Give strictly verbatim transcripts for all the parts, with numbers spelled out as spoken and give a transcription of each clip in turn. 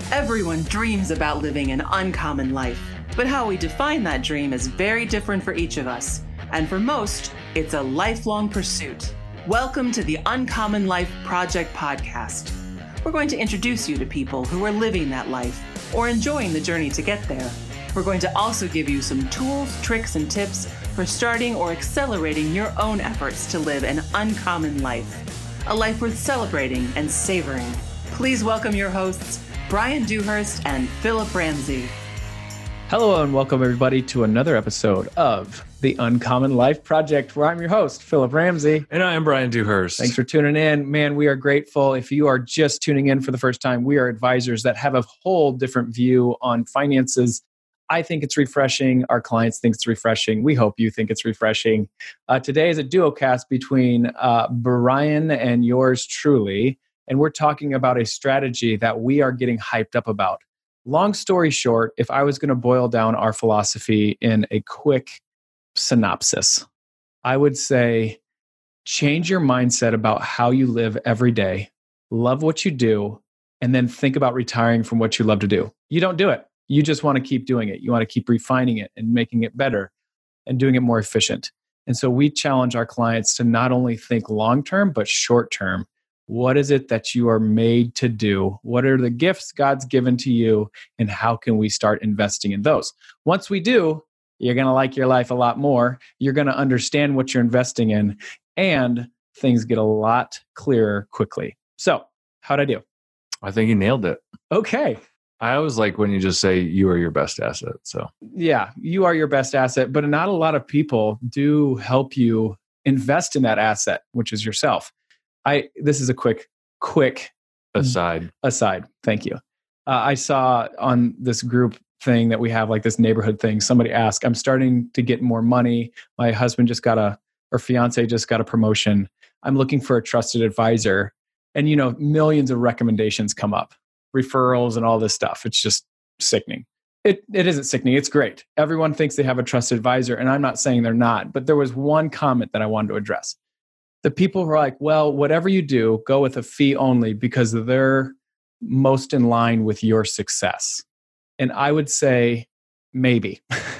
Everyone dreams about living an uncommon life, but how we define that dream is very different for each of us. And for most, it's a lifelong pursuit. Welcome to the Uncommon Life Project podcast. We're going to introduce you to people who are living that life or enjoying the journey to get there. We're going to also give you some tools, tricks, and tips for starting or accelerating your own efforts to live an uncommon life, a life worth celebrating and savoring. Please welcome your hosts, Brian Dewhurst and Philip Ramsey. Hello and welcome everybody to another episode of the Uncommon Life Project, where I'm your host, Philip Ramsey. And I am Brian Dewhurst. Thanks for tuning in. Man, we are grateful. If you are just tuning in for the first time, we are advisors that have a whole different view on finances. I think it's refreshing. Our clients think it's refreshing. We hope you think it's refreshing. Uh, today is a duo cast between uh, Brian and yours truly. And we're talking about a strategy that we are getting hyped up about. Long story short, if I was going to boil down our philosophy in a quick synopsis, I would say change your mindset about how you live every day, love what you do, and then think about retiring from what you love to do. You don't do it. You just want to keep doing it. You want to keep refining it and making it better and doing it more efficient. And so we challenge our clients to not only think long-term, but short-term. What is it that you are made to do? What are the gifts God's given to you? And how can we start investing in those? Once we do, you're going to like your life a lot more. You're going to understand what you're investing in, and things get a lot clearer quickly. So, how'd I do? I think you nailed it. Okay. I always like when you just say you are your best asset. So, yeah, you are your best asset, but not a lot of people do help you invest in that asset, which is yourself. I, this is a quick, quick aside. Aside. Thank you. Uh, I saw on this group thing that we have, like this neighborhood thing, somebody asked, I'm starting to get more money. My husband just got a, or fiance just got a promotion. I'm looking for a trusted advisor. And, you know, millions of recommendations come up, referrals and all this stuff. It's just sickening. It It isn't sickening. It's great. Everyone thinks they have a trusted advisor. And I'm not saying they're not, but there was one comment that I wanted to address. The people who are like, well, whatever you do, go with a fee only because they're most in line with your success. And I would say maybe.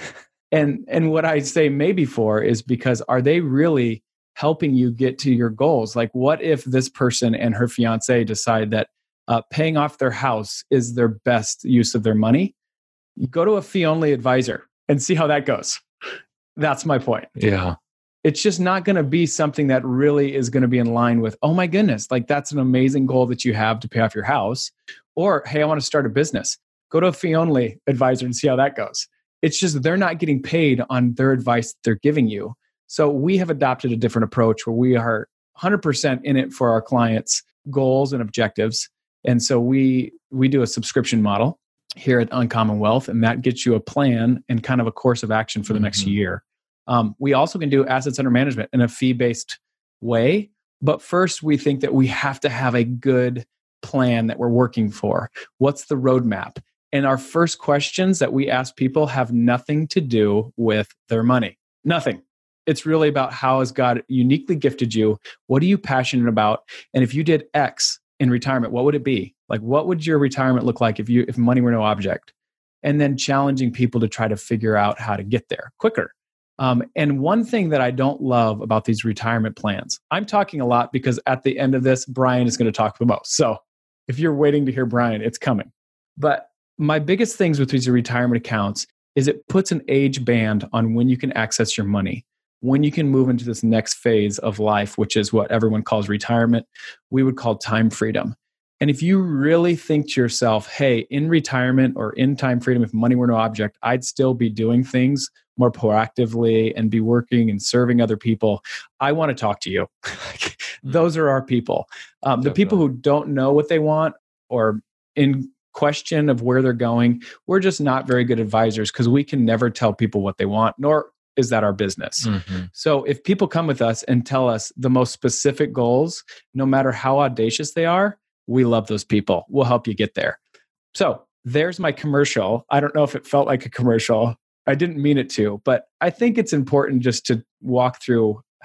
and and what I say maybe for is because are they really helping you get to your goals? Like, what if this person and her fiance decide that uh, paying off their house is their best use of their money? You go to a fee only advisor and see how that goes. That's my point. Yeah. It's just not going to be something that really is going to be in line with, oh my goodness, like that's an amazing goal that you have to pay off your house. Or, hey, I want to start a business. Go to a fee-only advisor and see how that goes. It's just they're not getting paid on their advice that they're giving you. So we have adopted a different approach where we are one hundred percent in it for our clients' goals and objectives. And so we we do a subscription model here at Uncommon Wealth, and that gets you a plan and kind of a course of action for the mm-hmm. next year. Um, we also can do assets under management in a fee-based way. But first, we think that we have to have a good plan that we're working for. What's the roadmap? And our first questions that we ask people have nothing to do with their money. Nothing. It's really about how has God uniquely gifted you? What are you passionate about? And if you did X in retirement, what would it be? Like, what would your retirement look like if you if money were no object? And then challenging people to try to figure out how to get there quicker. Um, and one thing that I don't love about these retirement plans, I'm talking a lot because at the end of this, Brian is going to talk the most. So if you're waiting to hear Brian, it's coming. But my biggest things with these retirement accounts is it puts an age band on when you can access your money, when you can move into this next phase of life, which is what everyone calls retirement. We would call time freedom. And if you really think to yourself, hey, in retirement or in time freedom, if money were no object, I'd still be doing things more proactively and be working and serving other people, I want to talk to you. Those are our people. Um, the people who don't know what they want or in question of where they're going, we're just not very good advisors because we can never tell people what they want, nor is that our business. Mm-hmm. So if people come with us and tell us the most specific goals, no matter how audacious they are, we love those people. We'll help you get there. So there's my commercial. I don't know if it felt like a commercial. I didn't mean it to, but I think it's important just to walk through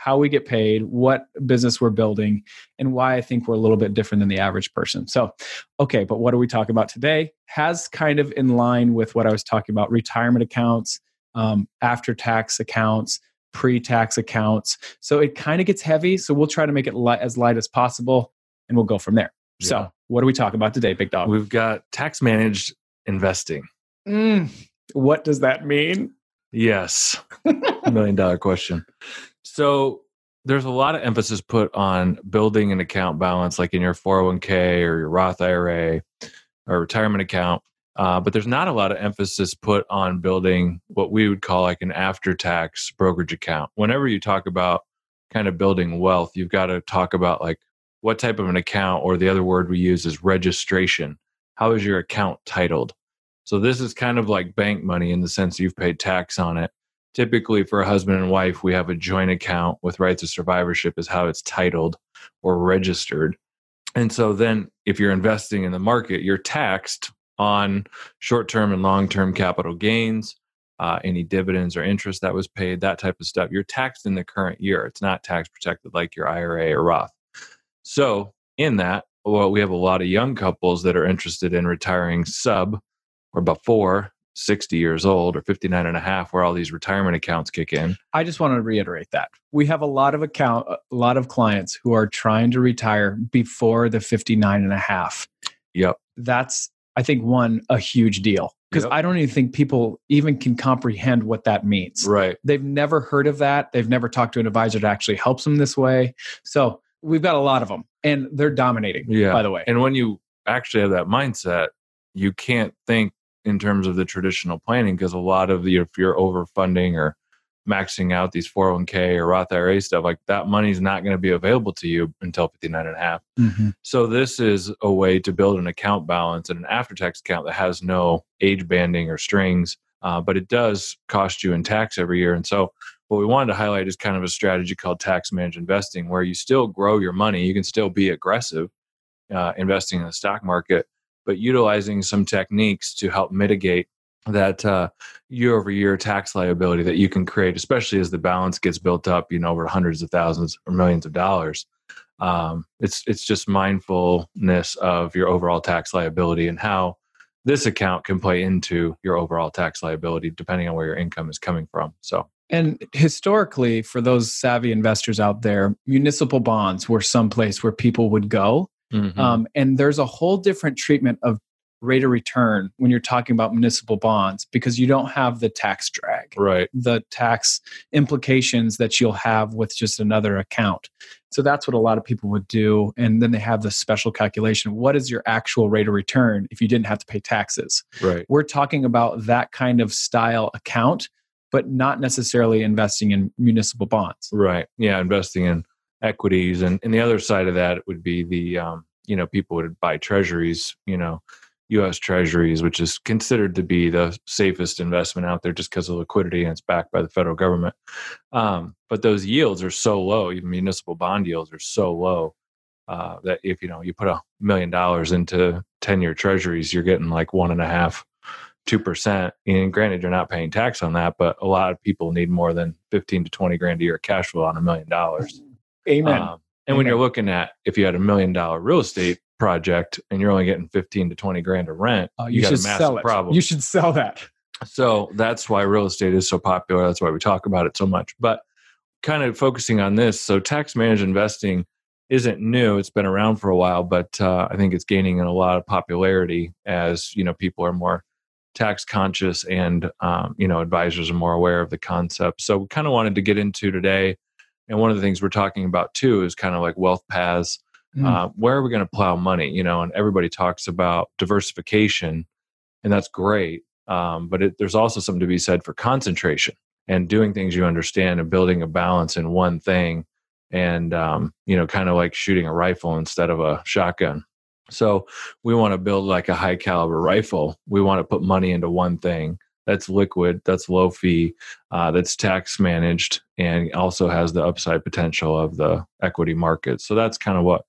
how we get paid, what business we're building, and why I think we're a little bit different than the average person. So, okay, but what are we talking about today? Has kind of in line with what I was talking about, retirement accounts, um, after-tax accounts, pre-tax accounts. So it kind of gets heavy. So we'll try to make it light, as light as possible, and we'll go from there. Yeah. So what are we talking about today, Big Dog? We've got tax managed investing. Mm, what does that mean? Yes. Million dollar question. So there's a lot of emphasis put on building an account balance, like in your four oh one k or your Roth I R A or retirement account. Uh, but there's not a lot of emphasis put on building what we would call like an after-tax brokerage account. Whenever you talk about kind of building wealth, you've got to talk about like what type of an account, or the other word we use is registration. How is your account titled? So this is kind of like bank money in the sense you've paid tax on it. Typically for a husband and wife, we have a joint account with rights of survivorship is how it's titled or registered. And so then if you're investing in the market, you're taxed on short-term and long-term capital gains, uh, any dividends or interest that was paid, that type of stuff. You're taxed in the current year. It's not tax protected like your I R A or Roth. So in that, well, we have a lot of young couples that are interested in retiring sub or before sixty years old or fifty-nine and a half, where all these retirement accounts kick in. I just want to reiterate that we have a lot of account, a lot of clients who are trying to retire before the fifty-nine and a half. Yep. That's, I think, one, a huge deal, because Yep. I don't even think people even can comprehend what that means. Right. They've never heard of that. They've never talked to an advisor that actually helps them this way. So we've got a lot of them, and they're dominating, Yeah. by the way. And when you actually have that mindset, you can't think in terms of the traditional planning, because a lot of the, if you're overfunding or maxing out these four oh one k or Roth I R A stuff, like that money's not going to be available to you until fifty-nine and a half. Mm-hmm. So this is a way to build an account balance and an after-tax account that has no age banding or strings, uh, but it does cost you in tax every year. And so what we wanted to highlight is kind of a strategy called tax managed investing, where you still grow your money. You can still be aggressive uh, investing in the stock market, but utilizing some techniques to help mitigate that uh, year-over-year tax liability that you can create, especially as the balance gets built up, you know, over hundreds of thousands or millions of dollars. Um, it's it's just mindfulness of your overall tax liability and how this account can play into your overall tax liability, depending on where your income is coming from. So. And historically, for those savvy investors out there, municipal bonds were someplace where people would go. Mm-hmm. Um, and there's a whole different treatment of rate of return when you're talking about municipal bonds, because you don't have the tax drag, right? The tax implications that you'll have with just another account. So that's what a lot of people would do. And then they have the special calculation. What is your actual rate of return if you didn't have to pay taxes? Right. We're talking about that kind of style account, but not necessarily investing in municipal bonds. Right. Yeah. Investing in equities. And, and the other side of that would be the, um, you know, people would buy treasuries, you know, U S treasuries, which is considered to be the safest investment out there just because of liquidity and it's backed by the federal government. Um, but those yields are so low, even municipal bond yields are so low uh, that if, you know, you put a million dollars into ten year treasuries, you're getting like one and a half, two percent. And granted, you're not paying tax on that, but a lot of people need more than fifteen to twenty grand a year cash flow on a million dollars. Amen. Um, and Amen. When you're looking at, if you had a million dollar real estate project and you're only getting fifteen to twenty grand of rent, uh, you, you got should a massive sell it. problem. You should sell that. So that's why real estate is so popular. That's why we talk about it so much. But kind of focusing on this, so tax managed investing isn't new. It's been around for a while, but uh, I think it's gaining in a lot of popularity as, you know, people are more tax conscious and, um, you know, advisors are more aware of the concept. So we kind of wanted to get into today. And one of the things we're talking about too is kind of like wealth paths. Mm. Uh, where are we going to plow money? You know, and everybody talks about diversification, and that's great. Um, but it, there's also something to be said for concentration and doing things you understand and building a balance in one thing, and um, you know, kind of like shooting a rifle instead of a shotgun. So we want to build like a high caliber rifle. We want to put money into one thing that's liquid, that's low fee, uh, that's tax managed, and also has the upside potential of the equity market. So that's kind of what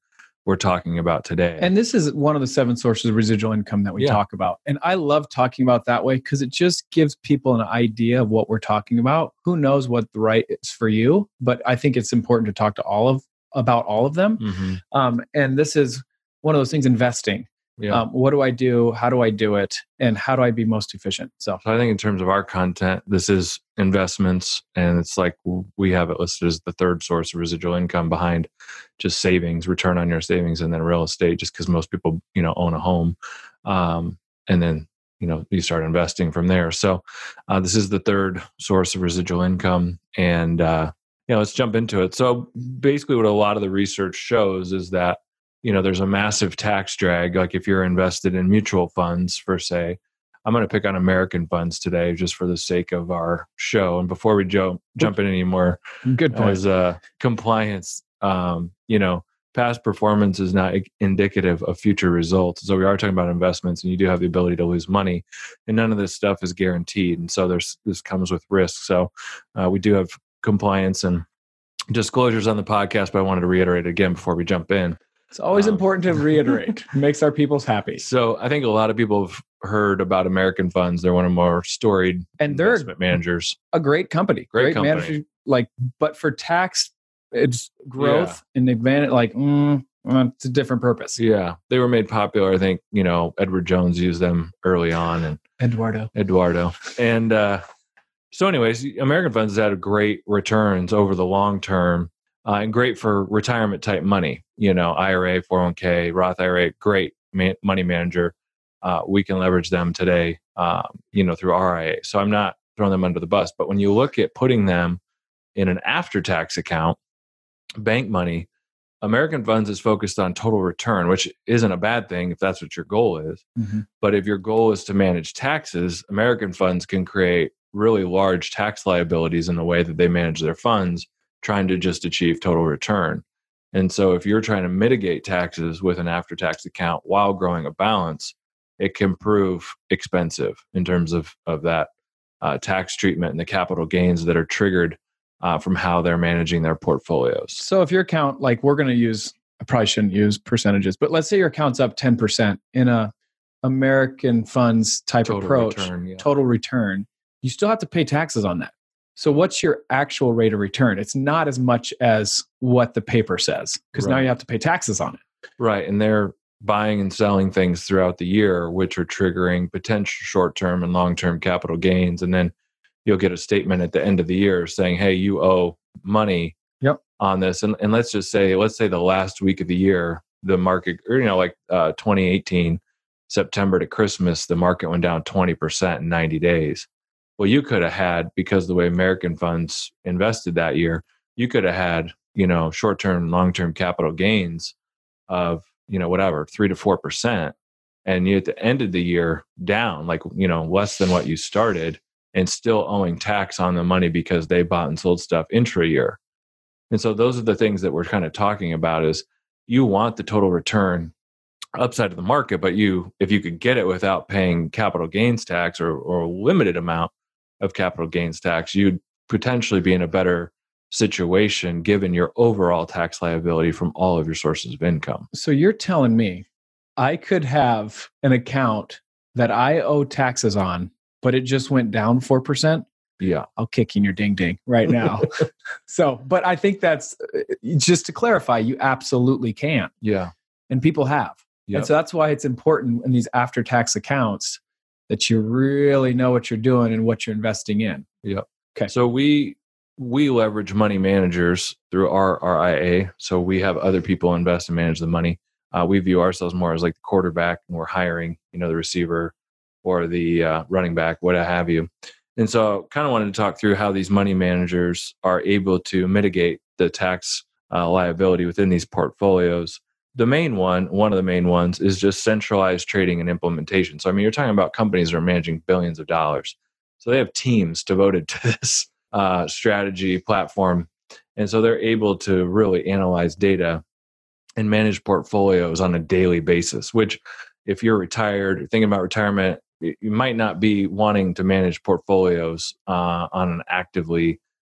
we're talking about today. And this is one of the seven sources of residual income that we Yeah. talk about. And I love talking about that way because it just gives people an idea of what we're talking about. Who knows what the right is for you, but I think it's important to talk to all of about all of them. Mhm. Um, and this is one of those things, investing. Yeah. Um, what do I do? How do I do it? And how do I be most efficient? So So I think in terms of our content, this is investments, and it's like we have it listed as the third source of residual income behind just savings, return on your savings, and then real estate, just because most people, you know, own a home. Um, and then, you know, you start investing from there. So uh, this is the third source of residual income. And, uh, you know, let's jump into it. So basically what a lot of the research shows is that, you know, there's a massive tax drag. Like if you're invested in mutual funds, for say, I'm going to pick on American funds today just for the sake of our show. And before we jump jump in anymore, good point. as uh, compliance, um, you know, past performance is not indicative of future results. So we are talking about investments, and you do have the ability to lose money, and none of this stuff is guaranteed. And so there's this comes with risk. So uh, we do have compliance and disclosures on the podcast, but I wanted to reiterate it again before we jump in. It's always Um, important to reiterate. Makes our peoples happy. So I think a lot of people have heard about American funds. They're one of the more storied And they're investment managers. a great company. Great company. manager. Like, but for tax, it's growth and advantage. Like, mm, well, it's a different purpose. Yeah, they were made popular. I think, you know, Edward Jones used them early on, and Eduardo. Eduardo. And uh, so anyways, American funds has had great returns over the long term. Uh, and great for retirement type money, you know, I R A, four oh one k, Roth I R A, great ma- money manager. Uh, we can leverage them today, um, you know, through R I A. So I'm not throwing them under the bus. But when you look at putting them in an after-tax account, bank money, American Funds is focused on total return, which isn't a bad thing if that's what your goal is. Mm-hmm. But if your goal is to manage taxes, American Funds can create really large tax liabilities in the way that they manage their funds, trying to just achieve total return. And so if you're trying to mitigate taxes with an after-tax account while growing a balance, it can prove expensive in terms of, of that uh, tax treatment and the capital gains that are triggered uh, from how they're managing their portfolios. So if your account, like we're going to use, I probably shouldn't use percentages, but let's say your account's up ten percent in a American funds type Total approach, return, yeah. total return, you still have to pay taxes on that. So what's your actual rate of return? It's not as much as what the paper says, because now Right. you have to pay taxes on it. Right. And they're buying and selling things throughout the year, which are triggering potential short-term and long-term capital gains. And then you'll get a statement at the end of the year saying, hey, you owe money Yep. on this. And, and let's just say, let's say the last week of the year, the market, or, you know, like uh, twenty eighteen, September to Christmas, the market went down twenty percent in ninety days. Well, you could have had, because the way American funds invested that year, you could have had, you know, short-term, long-term capital gains of, you know, whatever, three to four percent. And you at the end of the year down, like, you know, less than what you started, and still owing tax on the money because they bought and sold stuff intra-year. And so those are the things that we're kind of talking about is you want the total return upside of the market, but you, if you could get it without paying capital gains tax or, or a limited amount of capital gains tax, you'd potentially be in a better situation given your overall tax liability from all of your sources of income. So you're telling me I could have an account that I owe taxes on, but it just went down four percent? Yeah. I'll kick you in your ding ding right now. So, but I think that's, just to clarify, you absolutely can. Yeah. And people have. Yep. And so that's why it's important in these after-tax accounts that you really know what you're doing and what you're investing in. Yep. Okay. So we we leverage money managers through our R I A. So we have other people invest and manage the money. Uh, we view ourselves more as like the quarterback, and we're hiring, you know, the receiver or the uh, running back, what have you. And so kind of wanted to talk through how these money managers are able to mitigate the tax uh, liability within these portfolios. The main one, one of the main ones is just centralized trading and implementation. So, I mean, you're talking about companies that are managing billions of dollars. So they have teams devoted to this uh, strategy platform. And so they're able to really analyze data and manage portfolios on a daily basis, which if you're retired or thinking about retirement, you might not be wanting to manage portfolios uh, on an actively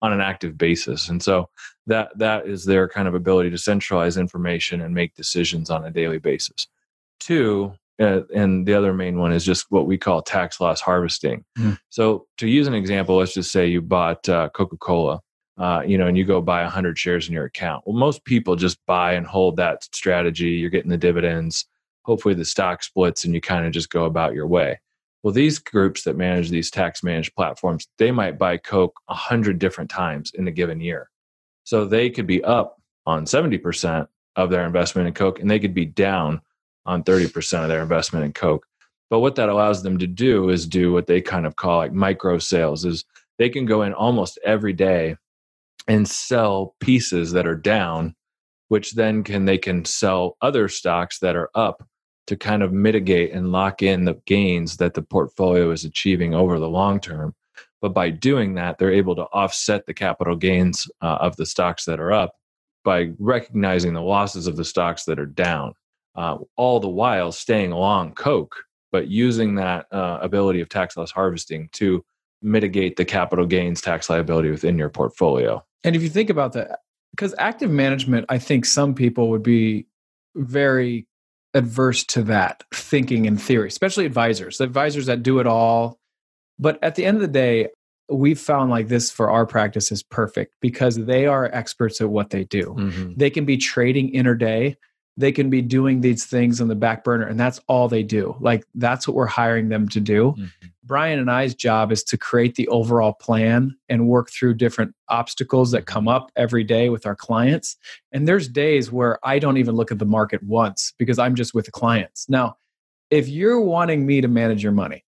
on an active basis. And so that that is their kind of ability to centralize information and make decisions on a daily basis. Two, uh, and the other main one is just what we call tax loss harvesting. Mm. So to use an example, let's just say you bought uh, Coca-Cola, uh, you know, and you go buy one hundred shares in your account. Well, most people just buy and hold that strategy. You're getting the dividends. Hopefully the stock splits and you kind of just go about your way. Well, these groups that manage these tax managed platforms, they might buy Coke one hundred different times in a given year. So they could be up on seventy percent of their investment in Coke, and they could be down on thirty percent of their investment in Coke. But what that allows them to do is do what they kind of call like micro sales, is they can go in almost every day and sell pieces that are down, which then can they can sell other stocks that are up to kind of mitigate and lock in the gains that the portfolio is achieving over the long term. But by doing that, they're able to offset the capital gains uh, of the stocks that are up by recognizing the losses of the stocks that are down, uh, all the while staying along Coke, but using that uh, ability of tax loss harvesting to mitigate the capital gains tax liability within your portfolio. And if you think about that, because active management, I think some people would be very adverse to that thinking in theory, especially advisors, advisors that do it all. But at the end of the day, we've found like this for our practice is perfect because they are experts at what they do. Mm-hmm. They can be trading intraday. They can be doing these things on the back burner, and that's all they do. Like that's what we're hiring them to do. Mm-hmm. Brian and I's job is to create the overall plan and work through different obstacles that come up every day with our clients. And there's days where I don't even look at the market once because I'm just with the clients. Now, if you're wanting me to manage your money,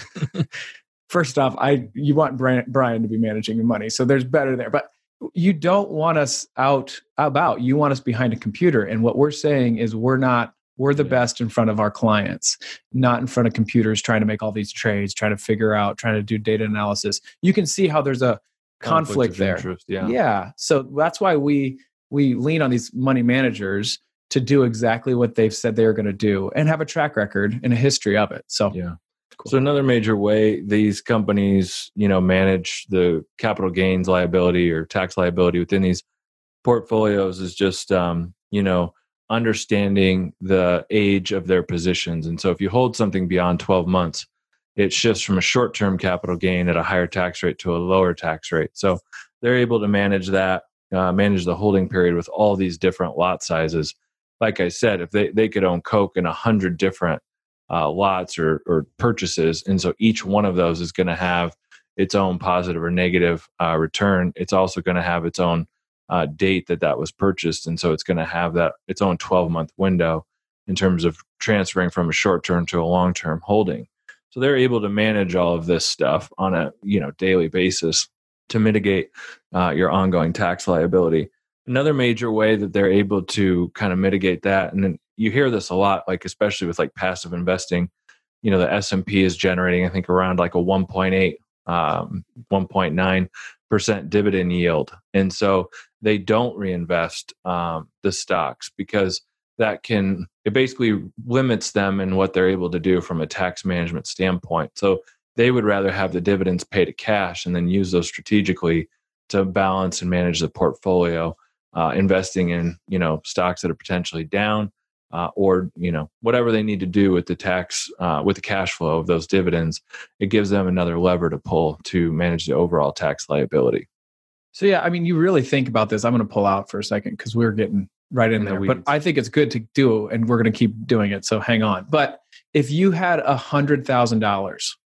first off, I you want Brian, Brian to be managing your money. So there's better there. But you don't want us out about. You want us behind a computer. And what we're saying is we're not, we're the best in front of our clients, not in front of computers trying to make all these trades, trying to figure out, trying to do data analysis. You can see how there's a conflict, conflict there. Interest, yeah. Yeah. So that's why we we lean on these money managers to do exactly what they've said they're going to do and have a track record and a history of it. So yeah. Cool. So another major way these companies, you know, manage the capital gains liability or tax liability within these portfolios is just, um, you know, understanding the age of their positions. And so if you hold something beyond twelve months, it shifts from a short-term capital gain at a higher tax rate to a lower tax rate. So they're able to manage that, uh, manage the holding period with all these different lot sizes. Like I said, if they, they could own Coke in a hundred different Uh, lots or, or purchases. And so each one of those is going to have its own positive or negative uh, return. It's also going to have its own uh, date that that was purchased. And so it's going to have that its own twelve month window in terms of transferring from a short term to a long term holding. So they're able to manage all of this stuff on a you know daily basis to mitigate uh, your ongoing tax liability. Another major way that they're able to kind of mitigate that, and then you hear this a lot, like especially with like passive investing, you know, the S and P is generating, I think, around like a one point eight, um, one point nine percent dividend yield. And so they don't reinvest um, the stocks because that can, it basically limits them in what they're able to do from a tax management standpoint. So they would rather have the dividends pay to cash and then use those strategically to balance and manage the portfolio, uh, investing in, you know, stocks that are potentially down, Uh, or you know whatever they need to do with the tax, uh, with the cash flow of those dividends, it gives them another lever to pull to manage the overall tax liability. So yeah, I mean, you really think about this. I'm going to pull out for a second because we're getting right in, in there. The but I think it's good to do, and we're going to keep doing it. So hang on. But if you had a hundred thousand dollars